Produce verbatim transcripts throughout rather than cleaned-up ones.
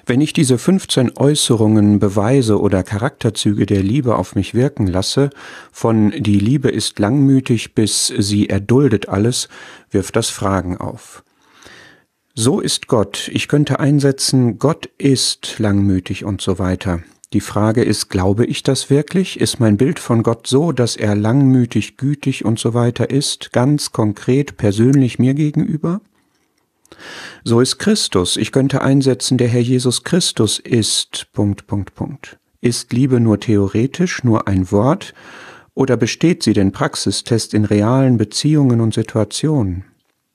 Wenn ich diese fünfzehn Äußerungen, Beweise oder Charakterzüge der Liebe auf mich wirken lasse, von die Liebe ist langmütig bis sie erduldet alles, wirft das Fragen auf. So ist Gott. Ich könnte einsetzen, Gott ist langmütig und so weiter. Die Frage ist, glaube ich das wirklich? Ist mein Bild von Gott so, dass er langmütig, gütig und so weiter ist, ganz konkret, persönlich mir gegenüber? So ist Christus. Ich könnte einsetzen, der Herr Jesus Christus ist, Punkt, Punkt, Punkt. Ist Liebe nur theoretisch, nur ein Wort, oder besteht sie den Praxistest in realen Beziehungen und Situationen?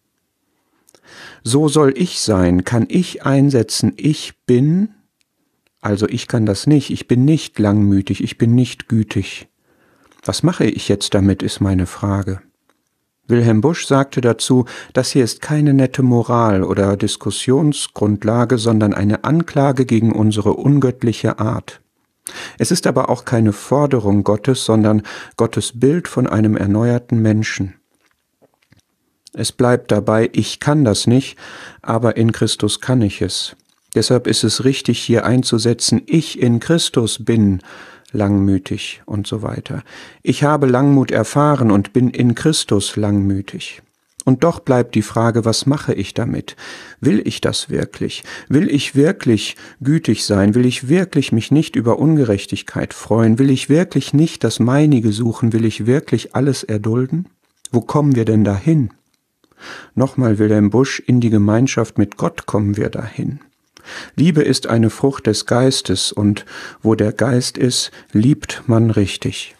So soll ich sein, kann ich einsetzen, ich bin, also ich kann das nicht, ich bin nicht langmütig, ich bin nicht gütig. Was mache ich jetzt damit, ist meine Frage. Wilhelm Busch sagte dazu, das hier ist keine nette Moral oder Diskussionsgrundlage, sondern eine Anklage gegen unsere ungöttliche Art. Es ist aber auch keine Forderung Gottes, sondern Gottes Bild von einem erneuerten Menschen. Es bleibt dabei, ich kann das nicht, aber in Christus kann ich es. Deshalb ist es richtig, hier einzusetzen, ich in Christus bin langmütig und so weiter. Ich habe Langmut erfahren und bin in Christus langmütig. Und doch bleibt die Frage, was mache ich damit? Will ich das wirklich? Will ich wirklich gütig sein? Will ich wirklich mich nicht über Ungerechtigkeit freuen? Will ich wirklich nicht das Meinige suchen? Will ich wirklich alles erdulden? Wo kommen wir denn dahin? Nochmal Wilhelm Busch, in die Gemeinschaft mit Gott kommen wir dahin. Liebe ist eine Frucht des Geistes, und wo der Geist ist, liebt man richtig.